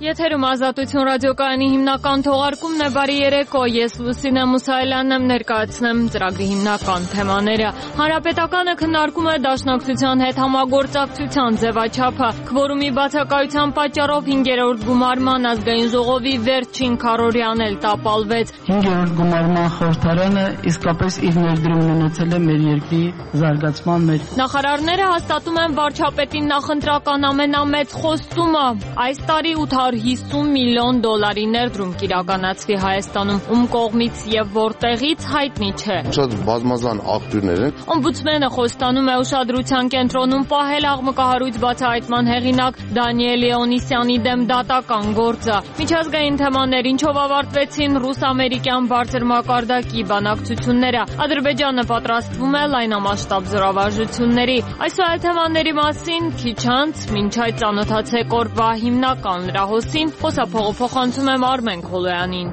Եթերում Ազատություն ռադիոկայանի հիմնական թողարկումն է, բարի երեկո, ես Լուսինե Մուսայելյանն եմ, ներկայացնեմ ծրագրի հիմնական թեմաները։ Հանրապետականը քննարկում է Դաշնակցության հետ համագործակցության ձևաչափը, քվորումի բացակայության պատճառով 5-րդ գումարման ազգային ժողովի վերջին քառօրյան էլ տապալվեց։ 5-րդ գումարման խորհրդարանը իսկապես իր ներդրումն ունեցել է մեր երկրի զարգացման մեջ։ Նախարարները հաստատում են վարչապետին նախընտրական ամենամեծ խոստումը, այս տարի 850 միլիոն դոլարի ներդրում կիրականացվի Հայաստանում, ում կողմից եւ որտեղից հայտնի չէ։ Շատ բազմազան աղբյուրներ են։ Օմբուդսմենը խոստանում է ուշադրության կենտրոնում պահել աղմկահարույց բացահայտման հեղինակ Դանիել Լեոնիսյանի դեմ դատական գործը։ Միջազգային թեմաներ, ինչով ավարտվեցին ռուս-ամերիկյան բարձր մակարդակի բանակցությունները։ Ադրբեջանը պատրաստվում է լայնամասշտաբ զորավարժությունների։ Այսօր այդ թեմաների մասին քիչ անց մինչ այդ ծանոթացեք օրվա հիմնական լրահոսին, խոսափողը փոխանցում եմ Արմեն Քոլոյանին։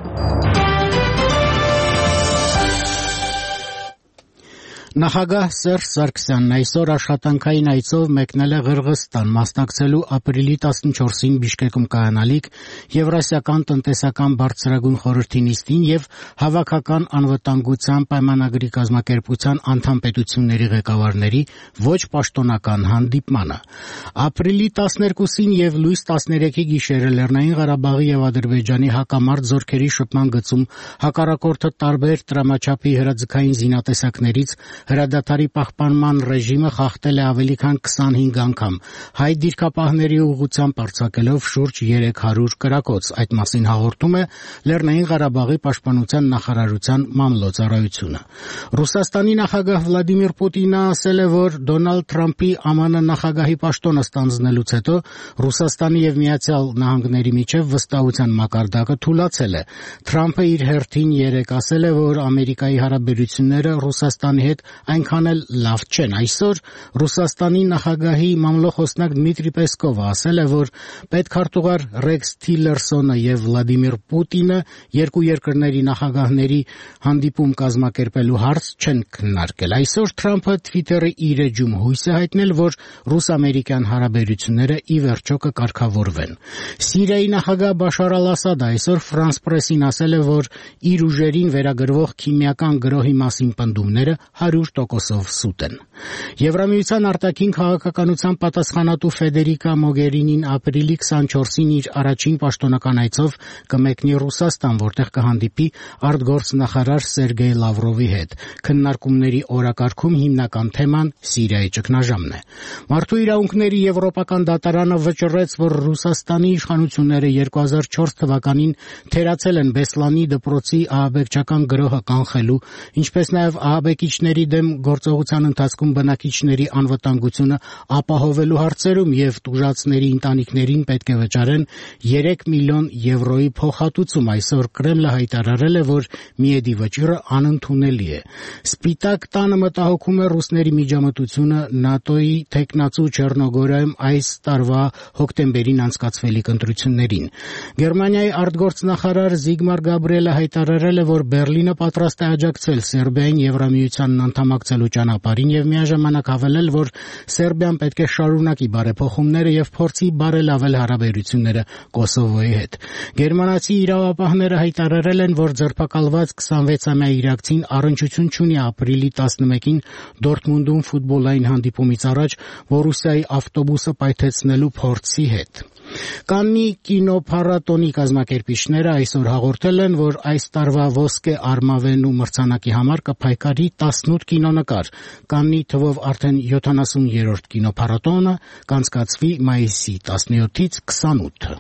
Նախագահ Սերժ Սարգսյանն այսօր աշխատանքային այցով մեկնել է Ղրղըզստան, մասնակցելու ապրիլի 14-ին Բիշկեկում կայանալիք Եվրասիական տնտեսական բարձրագույն խորհրդի նիստին եւ հավաքական անվտանգության պայմանագրի կազմակերպության անդամ պետությունների ղեկավարների ոչ պաշտոնական հանդիպմանը։ Ապրիլի 12-ին եւ լույս 13-ի գիշերը Լեռնային Ղարաբաղի եւ Ադրբեջանի հակամարտ զորքերի շփման գծում հակառակորդը տարբեր տրամաչափի հրաձգային զինատեսակներից հրադադարի պահպանման ռեժիմը խախտել է ավելի քան 25 անգամ, հայ դիրքապահների ուղղությամբ արձակելով շուրջ 300 կրակոց։ Այդ մասին հաղորդում է Լեռնային Ղարաբաղի պաշտպանության նախարարության մամլոյցարայությունը։ Ռուսաստանի նախագահ Վլադիմիր Պուտինը ասել է, որ Դոնալդ Թրամփի ԱՄՆ նախագահի պաշտոնը ստանձնելուց հետո Ռուսաստանի եւ Միացյալ Նահանգների միջև վստահության մակարդակը թուլացել է։ Թրամփը իր հերթին երեկ ասել է, որ Ամերիկայի հարաբերությունները Ռուսաստանի հետ այնքան էլ լավ չեն։ Այսօր Ռուսաստանի նախագահի մամլոխոսնակ Դմիտրի Պեսկովը ասել է, որ պետքարտուղար Ռեքս Թիլերսոնը եւ Վլադիմիր Պուտինը երկու երկրների նախագահների հանդիպում կազմակերպելու հարց չեն քննարկել։ Այսօր Թրամփը Twitter-ի իր էջում հույս է հայտնել, որ ռուս-ամերիկյան հարաբերությունները ի վերջո կկարգավորվեն։ Սիրիայի նախագահ Բաշար Ալ-Ասադը այսօր Ֆրանս Պրեսին ասել է, որ իր ուժերին վերագրվող քիմիական գրոհի մասին պնդումները 100%-ով սուտ են։ Եվրամիության արտաքին քաղաքականության պատասխանատու Ֆեդերիկա Մոգերինին ապրիլի 24-ին իր առաջին պաշտոնական այցով կմեկնի Ռուսաստան, որտեղ կհանդիպի արտգործնախարար Սերգեյ Լավրովի հետ։ Քննարկումների օրակարգում հիմնական թեման Սիրիայի ճգնաժամն է։ Մարդու իրավունքների եվրոպական դատարանը վճռեց, որ Ռուսաստանի իշխանությունները 2004 թվականին թերացել են Բեսլանի դպրոցի ահաբեկչական գրոհը կանխելու, ինչպես նաև ահաբեկիչների դեմ գործողության ընթացքում բնակիչների անվտանգությունը ապահովելու հարցերում եւ տուժածների ընտանիքներին պետք է վճարեն 3 միլիոն եվրոյի փոխհատուցում։ Այսօր Կրեմլը հայտարարել է, որ միեդի վճիռը անընդունելի է։ Սպիտակ տանը մտահոգում է ռուսների միջամտությունը ՆԱՏՕ-ի թեկնածու Չեռնոգորիայում այս տարվա հոկտեմբերին անցկացվելիք ընտրություններին։ Գերմանիայի արտգործնախարար Զիգմար Գաբրիելը հայտարարել է, որ Բերլինը պատրաստ է աջակցել Սերբիային Եվրամիությանն անդամակցելու ճանապարհին եւ միաժամանակ հավելել, որ Սերբիան պետք է շարունակի բարեփոխումները եւ փորձի բարելավել հարաբերությունները Կոսովոյի հետ։ Գերմանացի իրավապահները հայտարարել են, որ ձերբակալված 26-ամյա իրաքցին առնչություն չունի ապրիլի 11-ին Դորտմունդում ֆուտբոլային հանդիպումից առաջ Բորուսիայի ավտոբուսը պայթեցնելու փորձի հետ։ Կաննի կինոփառատոնի կազմակերպիչները այսօր հաղորդել են, որ այս տարվա ոսկե արմավենու մրցանակի համար կփայկարի 18 կինոնկար։ Կաննի թվով արդեն 70-րդ կինոփառատոնը կանցկացվի մայիսի 17-ից 28-ը։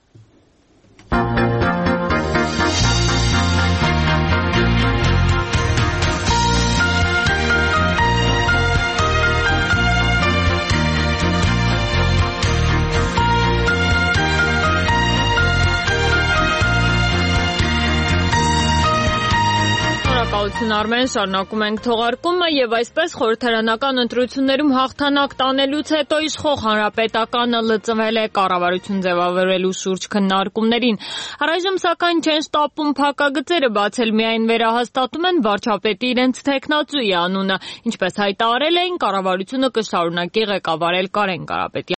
Արմեն, շարունակում ենք թողարկումը եւ այսպես խորհրդարանական ընտրություններում հաղթանակ տանելուց հետո իշխող Հանրապետականը լծվել է կառավարություն ձևավորելու շուրջ քննարկումներին։ Առայժմ սակայն չեն շտապում փակագծերը բացել, միայն վերահաստատում են վարչապետի իրենց թեկնածուի անունը, ինչպես հայտարարել էին, կառավարությունը կշարունակի ղեկավարել Կարեն Կարապետյանը։